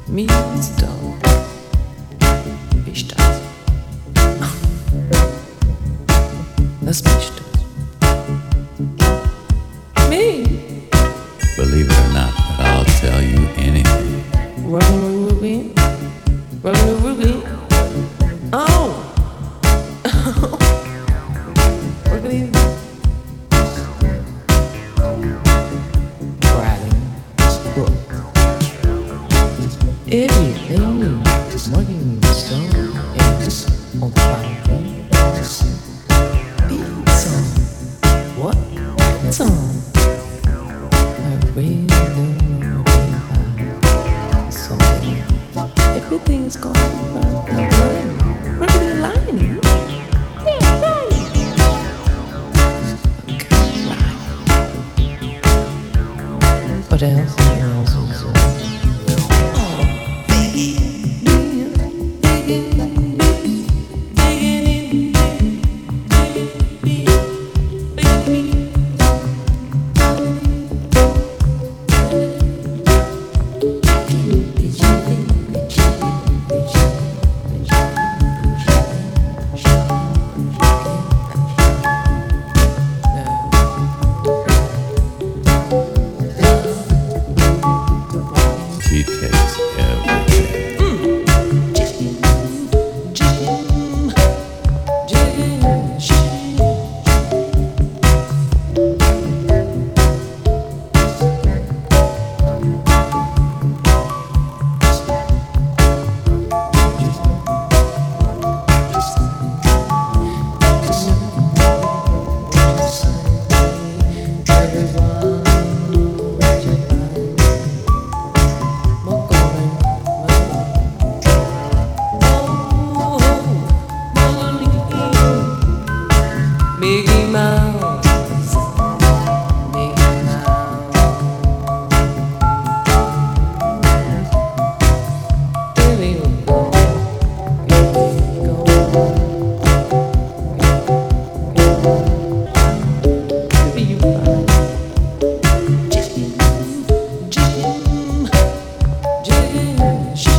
Misto. Pistazo. Las pistas. Me. Believe it or not, but I'll tell you anything. Rubbing the ruby. Rubbing the ruby. Oh. Rubbing the Writing book. Everything is working so and on Friday. Beat song. What song? I really don't know about something. Everything's going right. Perfectly lining. Yeah, right. Okay, right. What else? What else is She takes everything. Mickey Mouse, Mickey Mouse. Here we go, here we go. Here you find Jim, Jim, Jim.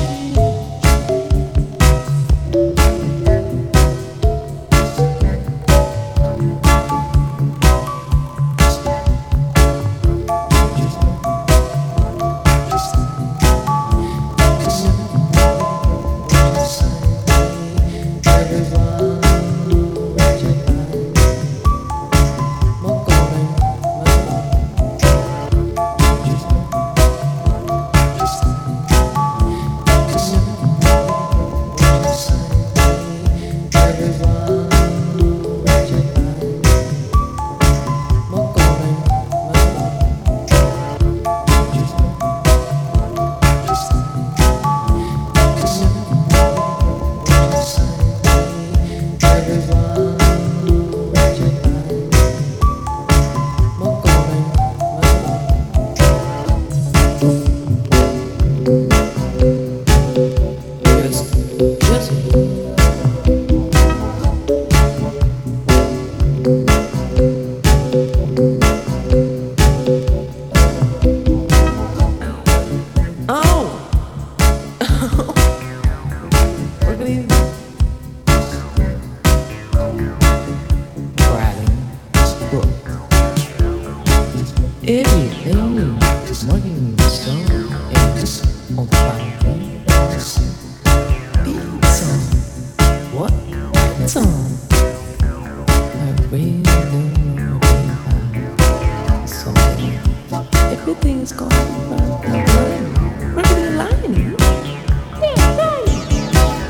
Everything is working so and on Friday. Beat song. What song? I really don't know about something. Everything's going right. Perfectly lining. Yeah, right.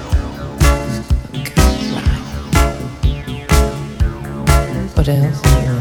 Okay, right. What else?